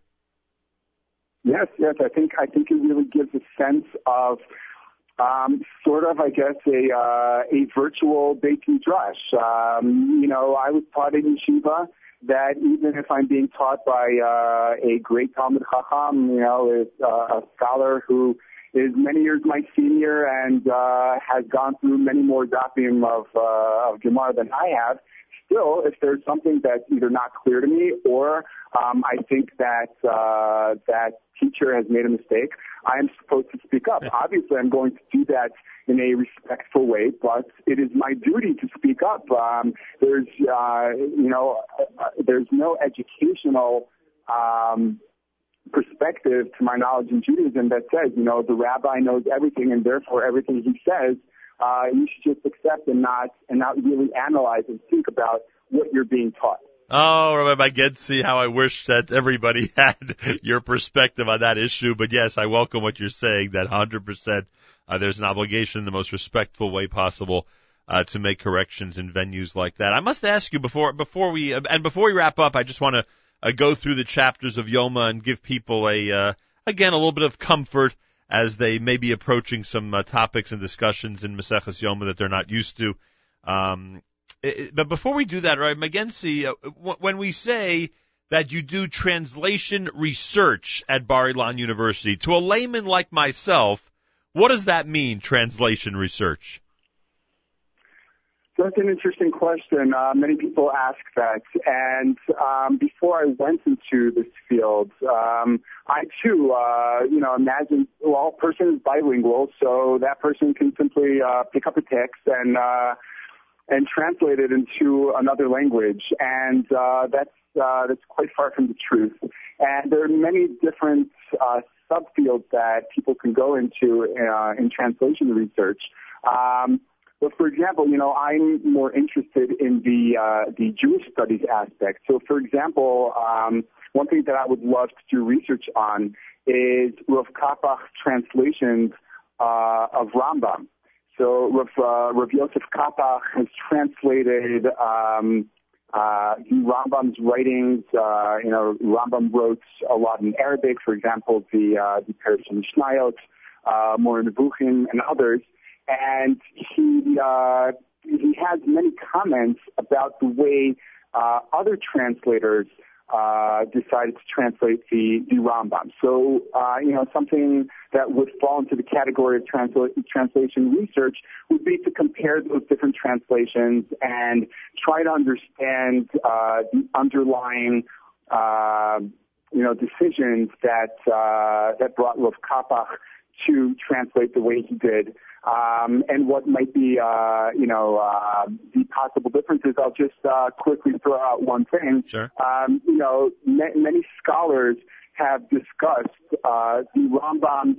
Yes, yes. I think I think it really gives a sense of um, sort of, I guess, a uh, a virtual Beit Midrash. Um, you know, I was taught in yeshiva that even if I'm being taught by uh, a great Talmud Chacham, you know, is uh, a scholar who is many years my senior and uh, has gone through many more dafim of uh, of Gemara than I have. Still, if there's something that's either not clear to me or um, I think that uh, that teacher has made a mistake, I am supposed to speak up. Obviously, I'm going to do that in a respectful way, but it is my duty to speak up. Um, there's, uh, you know, uh, there's no educational um, perspective to my knowledge in Judaism that says, you know, the rabbi knows everything and therefore everything he says, uh, you should just accept and not and not really analyze and think about what you're being taught. Oh, Rabbi Getzi, how I wish that everybody had your perspective on that issue. But yes, I welcome what you're saying, that one hundred percent uh, there's an obligation in the most respectful way possible uh, to make corrections in venues like that. I must ask you before before we, uh, and before we wrap up, I just want to uh, go through the chapters of Yoma and give people a, uh, again, a little bit of comfort as they may be approaching some uh, topics and discussions in Maseches Yoma that they're not used to. Um, it, but before we do that, right, Magensi, uh, w- when we say that you do translation research at Bar Ilan University, to a layman like myself, what does that mean, translation research? That's an interesting question. Uh, many people ask that. And um, before I went into this field, um, I too, uh, you know, imagine, well, a person is bilingual, so that person can simply uh, pick up a text and uh, and translate it into another language. And uh, that's uh, that's quite far from the truth. And there are many different uh, subfields that people can go into uh, in translation research. Um, But for example, you know, I'm more interested in the uh, the Jewish studies aspect. So, for example, um, one thing that I would love to do research on is Rav Kapach's translations uh, of Rambam. So, Rav, uh, Rav Yosef Kapach has translated um, uh, Rambam's writings. Uh, you know, Rambam wrote a lot in Arabic, for example, the uh, the Perush Mishnayot, uh, Moreh Nevuchim, and others. And he uh, he has many comments about the way uh, other translators uh, decided to translate the, the Rambam. So, uh, you know, something that would fall into the category of transla- translation research would be to compare those different translations and try to understand uh, the underlying, uh, you know, decisions that uh, that brought Rav Kapach to translate the way he did. Um, and what might be, uh, you know, uh, the possible differences. I'll just uh, quickly throw out one thing. Sure. Um, you know, ma- many scholars have discussed uh, the Rambam's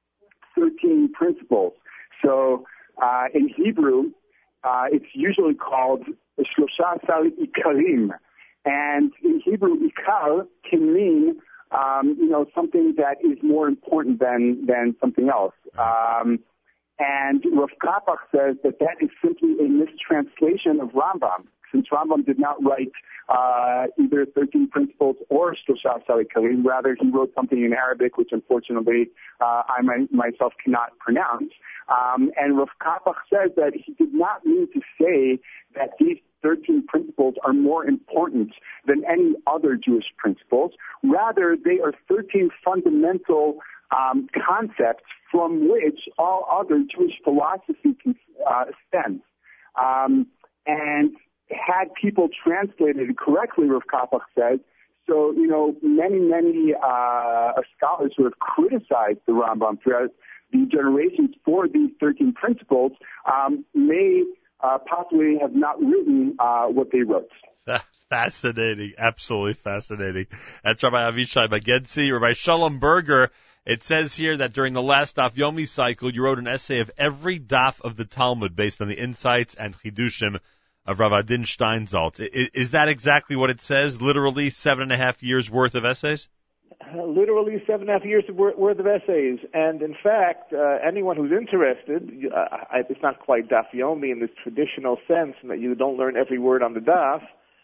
thirteen principles. So uh, in Hebrew, uh, it's usually called Shlosha Asar Ikarim. And in Hebrew, Ikar can mean, um, you know, something that is more important than, than something else. Um, And Rav Kapach says that that is simply a mistranslation of Rambam, since Rambam did not write uh, either thirteen Principles or Shlosha Asar Ikarim. Rather, he wrote something in Arabic, which unfortunately uh, I my, myself cannot pronounce. Um, and Rav Kapach says that he did not mean to say that these thirteen principles are more important than any other Jewish principles. Rather, they are thirteen fundamental Um, concepts from which all other Jewish philosophy can, uh, stems. Um, and had people translated it correctly, Rav Kapach says, so, you know, many, many uh, scholars who have criticized the Rambam throughout the generations for these thirteen principles um, may uh, possibly have not written uh, what they wrote. Fascinating. Absolutely fascinating. That's Rabbi Avishai Magenzi. Rabbi Shalom Berger, it says here that during the last Daf Yomi cycle, you wrote an essay of every Daf of the Talmud based on the insights and chidushim of Rav Adin Steinsaltz. Is that exactly what it says? Literally seven and a half years worth of essays? Uh, literally seven and a half years worth of essays. And in fact, uh, anyone who's interested, uh, it's not quite Daf Yomi in this traditional sense in that you don't learn every word on the Daf,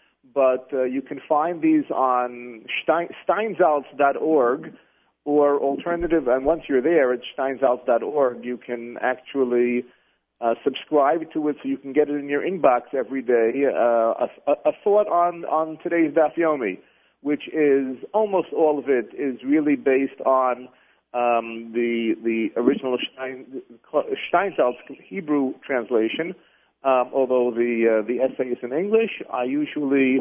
but uh, you can find these on Stein, steinsaltz dot org. Or alternative, and once you're there at steinsaltz dot org, you can actually uh, subscribe to it so you can get it in your inbox every day. Uh, a, a thought on, on today's Daf Yomi, which is almost all of it is really based on um, the the original Stein, Steinsaltz Hebrew translation. Um, although the uh, the essay is in English, I usually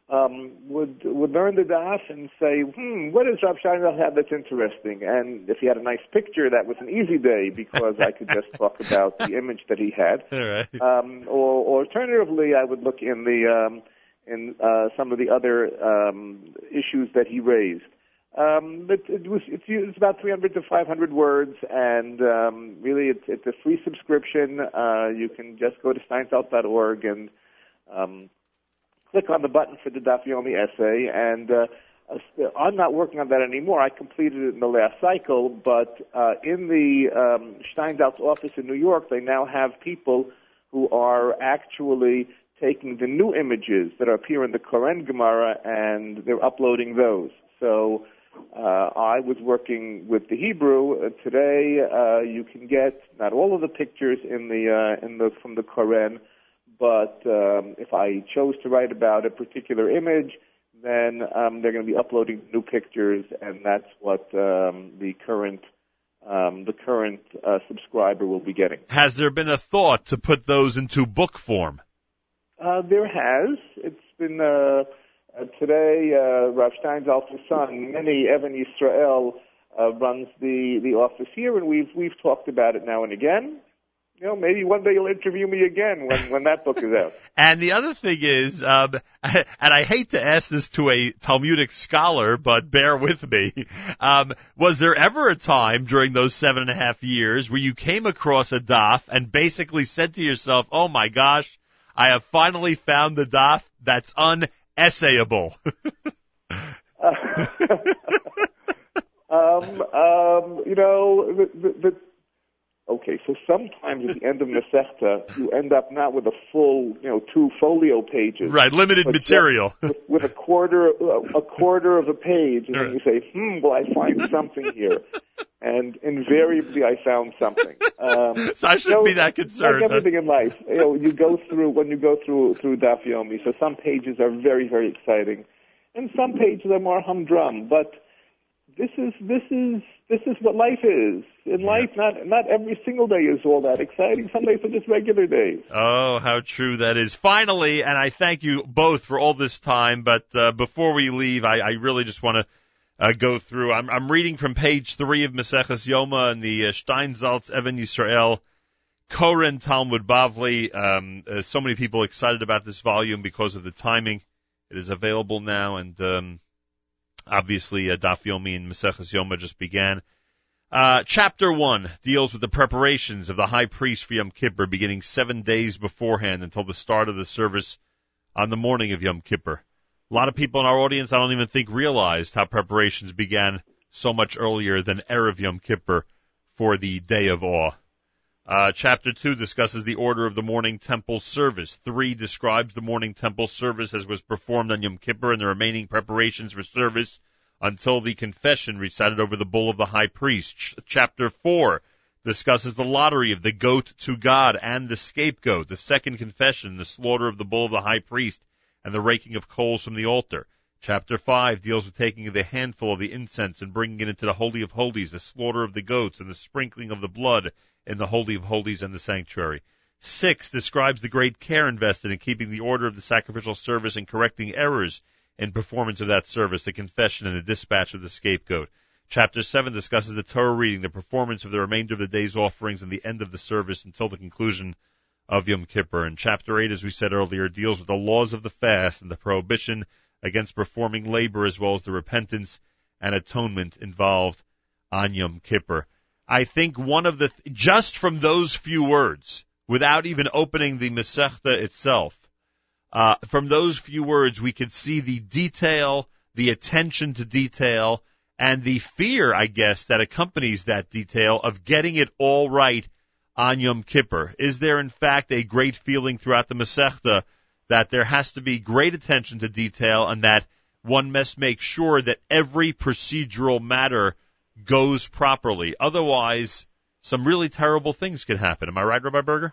um, would would learn the daf and say, hmm, what does Rav Steinsaltz have that's interesting? And if he had a nice picture, that was an easy day because I could just talk about the image that he had. All right. Um, or, or alternatively, I would look in the um, in uh, some of the other um, issues that he raised. Um, but it was it's, it's about three hundred to five hundred words, and um, really it's, it's a free subscription. Uh, you can just go to steinsaltz dot org and um, click on the button for the Daf Yomi essay. And uh, I'm not working on that anymore. I completed it in the last cycle, but uh, in the um, Steinsaltz office in New York, they now have people who are actually taking the new images that appear in the Koren Gemara, and they're uploading those. So uh, I was working with the Hebrew. Uh, today, uh, you can get not all of the pictures in the uh, in the from the Koren, but um, if I chose to write about a particular image, then um, they're going to be uploading new pictures, and that's what um, the current um, the current uh, subscriber will be getting. Has there been a thought to put those into book form? Uh, there has. It's been uh, uh, today. Uh, Rav Steinsaltz's son, Meni Evan Yisrael, uh, runs the, the office here, and we've we've talked about it now and again. You know, maybe one day you'll interview me again when, when that book is out. And the other thing is, um, and I hate to ask this to a Talmudic scholar, but bear with me. Um, was there ever a time during those seven and a half years where you came across a daf and basically said to yourself, "Oh my gosh, I have finally found the daf that's unessayable"? uh, um, um, you know, the, the, the Okay, so sometimes at the end of Masechta, you end up not with a full, you know, two folio pages. Right, limited material. With, with a quarter, a quarter of a page, and then you say, hmm, will I find something here? And invariably I found something. Um, so I shouldn't you know, be that concerned. Like everything in life, you know, you go through, when you go through, through Daf Yomi, so some pages are very, very exciting, and some pages are more humdrum, but this is, this is, this is what life is. In life, not not every single day is all that exciting. Some days are just regular days. Oh, how true that is. Finally, and I thank you both for all this time, but uh, before we leave, I, I really just want to uh, go through. I'm, I'm reading from page three of Maseches Yoma in the uh, Steinsaltz Even Yisrael Koren Talmud Bavli. Um, uh, so many people excited about this volume because of the timing. It is available now, and um, obviously uh, Daf Yomi and Maseches Yoma just began. Uh, chapter one deals with the preparations of the high priest for Yom Kippur, beginning seven days beforehand until the start of the service on the morning of Yom Kippur. A lot of people in our audience, I don't even think, realized how preparations began so much earlier than Erev Yom Kippur for the Day of Awe. Uh, chapter two discusses the order of the morning temple service. Three describes the morning temple service as was performed on Yom Kippur and the remaining preparations for service until the confession recited over the bull of the high priest. Ch- chapter four discusses the lottery of the goat to God and the scapegoat, the second confession, the slaughter of the bull of the high priest, and the raking of coals from the altar. Chapter five deals with taking the handful of the incense and bringing it into the Holy of Holies, the slaughter of the goats, and the sprinkling of the blood in the Holy of Holies and the sanctuary. Six describes the great care invested in keeping the order of the sacrificial service and correcting errors in performance of that service, the confession and the dispatch of the scapegoat. Chapter seven discusses the Torah reading, the performance of the remainder of the day's offerings, and the end of the service until the conclusion of Yom Kippur. And chapter eight, as we said earlier, deals with the laws of the fast and the prohibition against performing labor, as well as the repentance and atonement involved on Yom Kippur. I think one of the, th- just from those few words, without even opening the Masechta itself, Uh, from those few words, we could see the detail, the attention to detail, and the fear, I guess, that accompanies that detail of getting it all right on Yom Kippur. Is there, in fact, a great feeling throughout the Masechta that there has to be great attention to detail and that one must make sure that every procedural matter goes properly? Otherwise, some really terrible things can happen. Am I right, Rabbi Berger?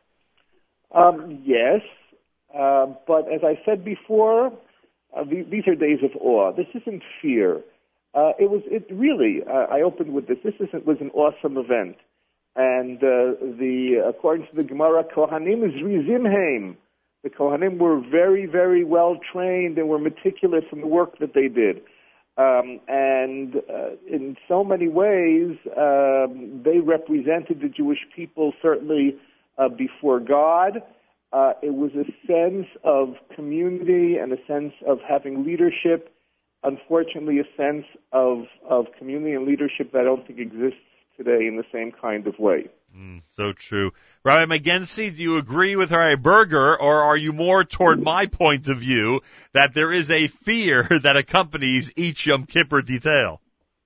Um, yes. Uh, but as I said before, uh, the, these are days of awe. This isn't fear. Uh, it was, it really, uh, I opened with this, this isn't, was an awesome event. And uh, the according to the Gemara, Kohanim is rizimheim. The Kohanim were very, very well trained and were meticulous in the work that they did. Um, and uh, in so many ways, um, they represented the Jewish people certainly uh, before God. Uh, it was a sense of community and a sense of having leadership. Unfortunately, a sense of, of community and leadership that I don't think exists today in the same kind of way. Mm, so true. Rabbi Magency, do you agree with Rabbi Berger, or are you more toward my point of view that there is a fear that accompanies each Yom Kippur detail?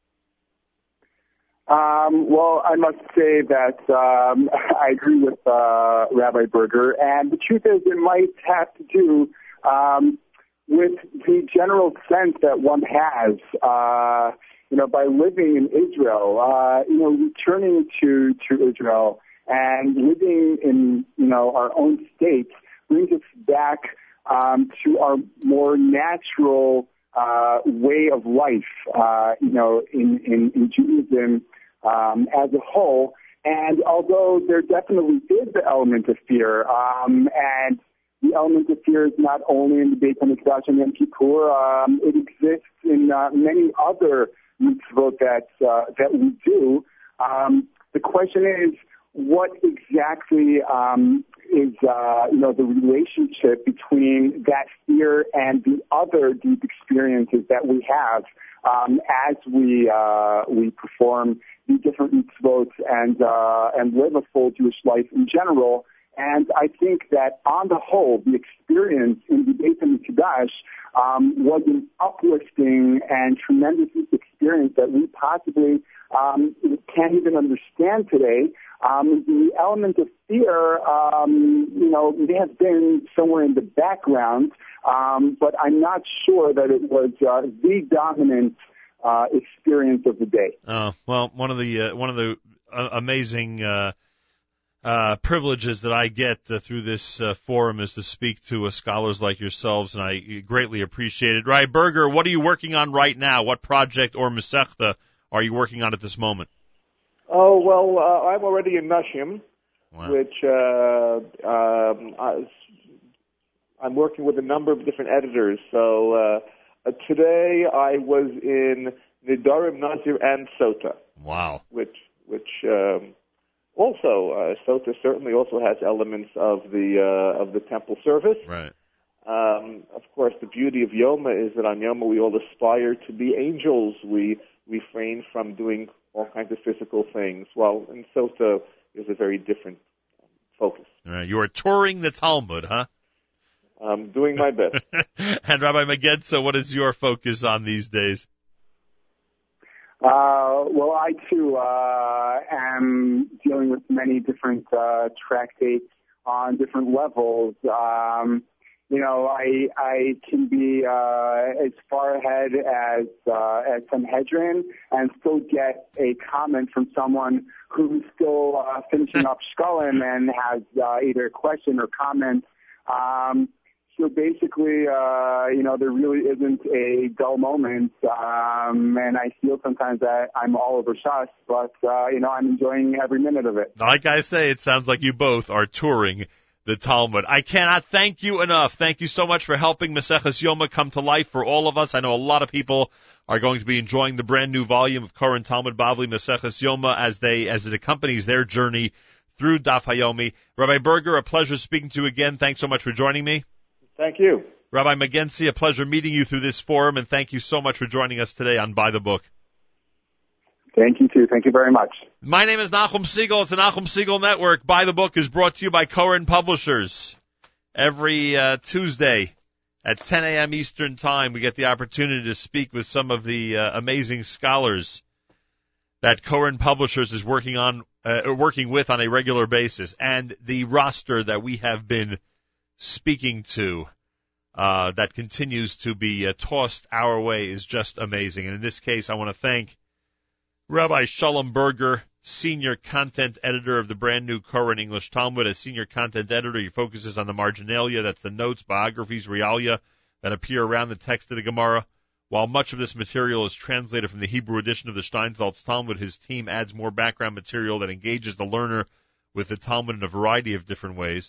Um, well, I must say that um, I agree with uh, Rabbi Berger, and the truth is it might have to do um, with the general sense that one has, uh, you know, by living in Israel, uh, you know, returning to, to Israel and living in, you know, our own state brings us back um, to our more natural uh, way of life, uh, you know, in, in, in Judaism um, as a whole. And although there definitely is the element of fear, um, and the element of fear is not only in the Beit HaMikdash and Yom Kippur, um, it exists in uh, many other mitzvot that uh, that we do. Um, the question is, what exactly um, is uh, you know the relationship between that fear and the other deep experiences that we have um, as we uh, we perform the different mitzvot and uh, and live a full Jewish life in general. And I think that on the whole, the experience in the Beit HaMikdash um, was an uplifting and tremendous experience that we possibly um, can't even understand today. Um, the element of fear, um, you know, may have been somewhere in the background, um, but I'm not sure that it was uh, the dominant uh, experience of the day. Oh, well, one of the uh, one of the uh, amazing Uh Uh, privileges that I get uh, through this uh, forum is to speak to uh, scholars like yourselves, and I greatly appreciate it. Rabbi Berger, what are you working on right now? What project or Masechta are you working on at this moment? Oh, well, uh, I'm already in Nashim, Wow. which uh, um, I, I'm working with a number of different editors. So uh, uh, today I was in Nidarim, Nazir, and Sota. Wow. Which, which um, also, uh, Sota certainly also has elements of the uh, of the temple service. Right. Um, of course, the beauty of Yoma is that on Yoma we all aspire to be angels. We refrain from doing all kinds of physical things. While in Sota is a very different focus. All right. You are touring the Talmud, huh? I'm doing my best. And Rabbi Magenso, what is your focus on these days? Uh, well, I too uh, am dealing with many different uh, tractates on different levels. Um, you know, I I can be uh, as far ahead as uh, as Sanhedrin and still get a comment from someone who's still uh, finishing up Shkolim and has uh, either a question or comment. Um, So basically, uh, you know, there really isn't a dull moment, um, and I feel sometimes that I'm all over Shas, but, uh, you know, I'm enjoying every minute of it. Like I say, it sounds like you both are touring the Talmud. I cannot thank you enough. Thank you so much for helping Maseches Yoma come to life for all of us. I know a lot of people are going to be enjoying the brand new volume of Koren Talmud Bavli Maseches Yoma as they, as it accompanies their journey through Daf Hayomi. Rabbi Berger, a pleasure speaking to you again. Thanks so much for joining me. Thank you. Rabbi Magency, a pleasure meeting you through this forum, and thank you so much for joining us today on By the Book. Thank you, too. Thank you very much. My name is Nachum Siegel. It's the Nachum Siegel Network. By the Book is brought to you by Koren Publishers. Every uh, Tuesday at ten a.m. Eastern Time, we get the opportunity to speak with some of the uh, amazing scholars that Koren Publishers is working on, uh, working with on a regular basis, and the roster that we have been speaking to uh, that continues to be uh, tossed our way is just amazing. And in this case, I want to thank Rabbi Shalom Berger, Senior Content Editor of the brand new Koren English Talmud. As Senior Content Editor, he focuses on the marginalia, that's the notes, biographies, realia that appear around the text of the Gemara. While much of this material is translated from the Hebrew edition of the Steinsaltz Talmud, his team adds more background material that engages the learner with the Talmud in a variety of different ways.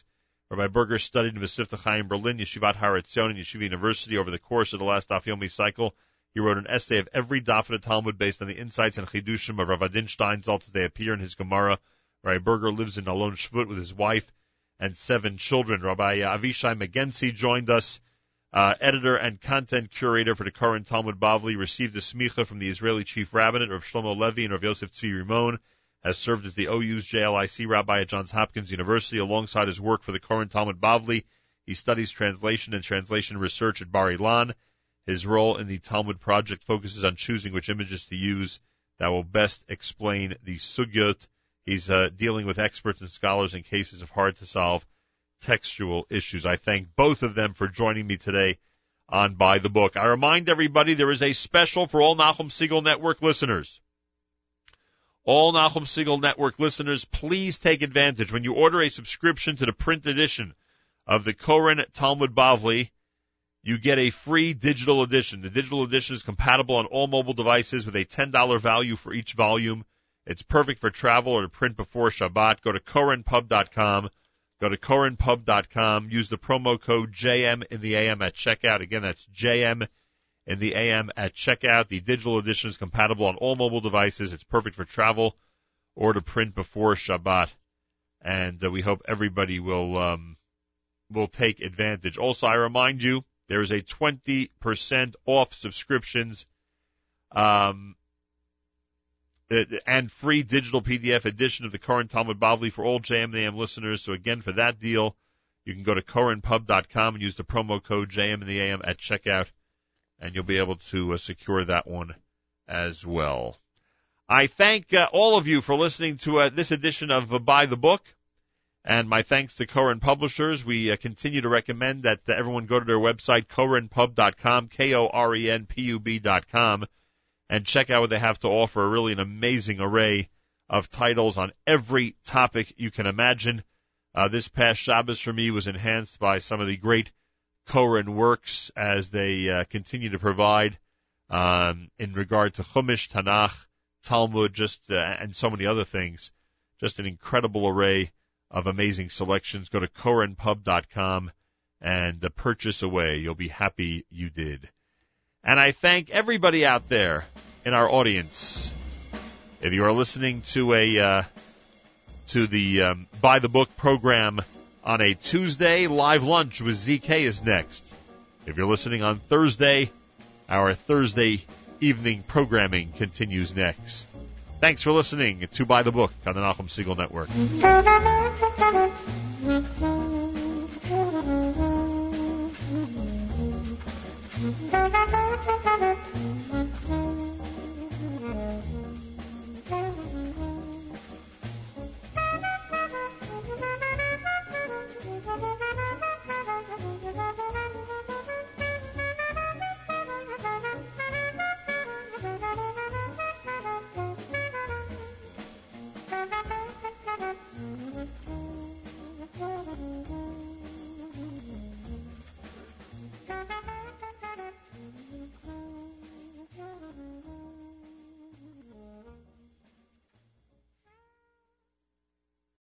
Rabbi Berger studied in Mesivta Chaim Berlin, Yeshivat Har Etzion, and Yeshiva University. Over the course of the last Daf Yomi cycle, he wrote an essay of every Daf of the Talmud based on the insights and chidushim of Rav Adin Steinsaltz as they appear in his Gemara. Rabbi Berger lives in Alon Shvut with his wife and seven children. Rabbi Avishai Megensi joined us, uh, editor and content curator for the current Talmud Bavli, received a smicha from the Israeli chief rabbinate, Rav Shlomo Levi, and Rav Yosef Tzvi Rimon, has served as the O U's J L I C rabbi at Johns Hopkins University. Alongside his work for the current Talmud Bavli, he studies translation and translation research at Bar Ilan. His role in the Talmud project focuses on choosing which images to use that will best explain the sugyot. He's uh, dealing with experts and scholars in cases of hard-to-solve textual issues. I thank both of them for joining me today on By the Book. I remind everybody there is a special for all Nachum Segal Network listeners. All Nachum Segal Network listeners, please take advantage. When you order a subscription to the print edition of the Koren Talmud Bavli, you get a free digital edition. The digital edition is compatible on all mobile devices with a ten dollars value for each volume. It's perfect for travel or to print before Shabbat. Go to koren pub dot com. Go to koren pub dot com. Use the promo code J M in the A M at checkout. Again, that's J M in the A M at checkout. The digital edition is compatible on all mobile devices. It's perfect for travel or to print before Shabbat. And uh, we hope everybody will um, will take advantage. Also, I remind you, there is a twenty percent off subscriptions um, and free digital P D F edition of the current Talmud Bavli for all J M and A M listeners. So again, for that deal, you can go to koren pub dot com and use the promo code J M in the A M at checkout, and you'll be able to uh, secure that one as well. I thank uh, all of you for listening to uh, this edition of uh, By the Book, and my thanks to Koren Publishers. We uh, continue to recommend that uh, everyone go to their website, koren pub dot com, K O R E N P U B dot com, and check out what they have to offer, really an amazing array of titles on every topic you can imagine. Uh, this past Shabbos for me was enhanced by some of the great Koren works as they uh, continue to provide um, in regard to Chumash, Tanakh, Talmud, just uh, and so many other things. Just an incredible array of amazing selections. Go to koren pub dot com and uh, purchase away. You'll be happy you did. And I thank everybody out there in our audience. If you are listening to a uh, to the um, By the Book program on a Tuesday, Live Lunch with Z K is next. If you're listening on Thursday, our Thursday evening programming continues next. Thanks for listening to By the Book on the Nachum Segal Network.